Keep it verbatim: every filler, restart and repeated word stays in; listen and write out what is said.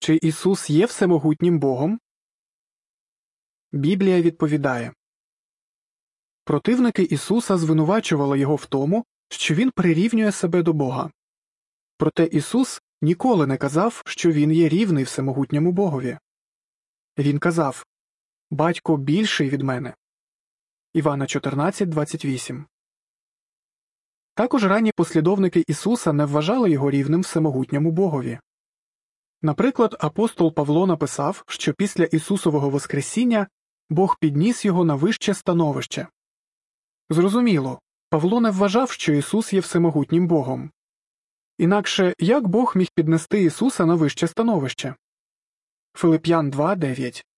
Чи Ісус є всемогутнім Богом? Біблія відповідає. Противники Ісуса звинувачували Його в тому, що Він прирівнює себе до Бога. Проте Ісус ніколи не казав, що Він є рівний всемогутньому Богові. Він казав: «Батько більший від мене». Івана чотирнадцять двадцять вісім. Також ранні послідовники Ісуса не вважали Його рівним всемогутньому Богові. Наприклад, апостол Павло написав, що після Ісусового Воскресіння Бог підніс Його на вище становище. Зрозуміло, Павло не вважав, що Ісус є всемогутнім Богом. Інакше, як Бог міг піднести Ісуса на вище становище? Филип'ян два дев'ять.